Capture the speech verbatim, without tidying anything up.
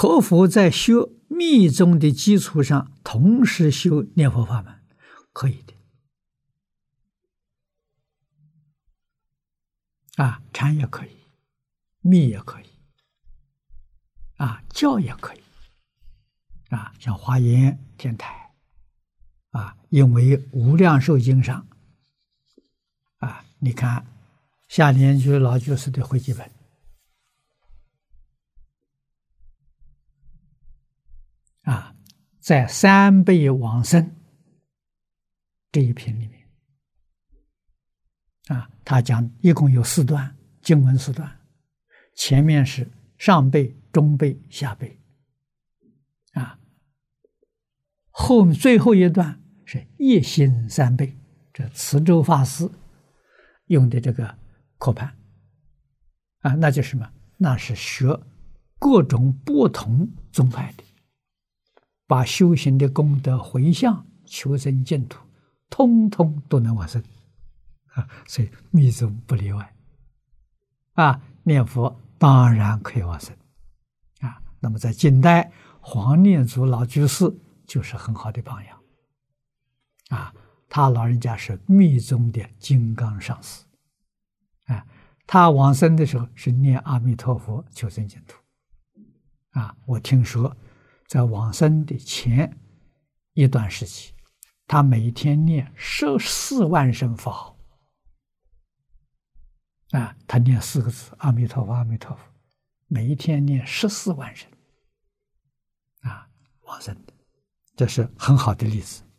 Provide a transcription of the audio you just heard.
可否在修密宗的基础上同时修念佛法门？可以的。啊，禅也可以，密也可以，啊，教也可以，啊，像华严天台，啊，因为无量寿经上，啊，你看夏莲居老居士的汇集本，啊，在三倍往生这一品里面，啊，他讲一共有四段经文四段，前面是上辈、中辈、下辈，啊，后面最后一段是一心三辈，这慈州法师用的这个课盘，啊，那就是什么？那是学各种不同宗派的，把修行的功德回向求生净土，通通都能往生。啊，所以密宗不例外，啊，念佛当然可以往生，啊，那么在近代，黄念祖老居士就是很好的榜样，啊，他老人家是密宗的金刚上师，啊，他往生的时候是念阿弥陀佛求生净土，啊，我听说在往生的前一段时期，他每天念十四万声佛号。啊，他念四个字阿弥陀佛阿弥陀佛，每一天念十四万声，啊，往生的，这是很好的例子。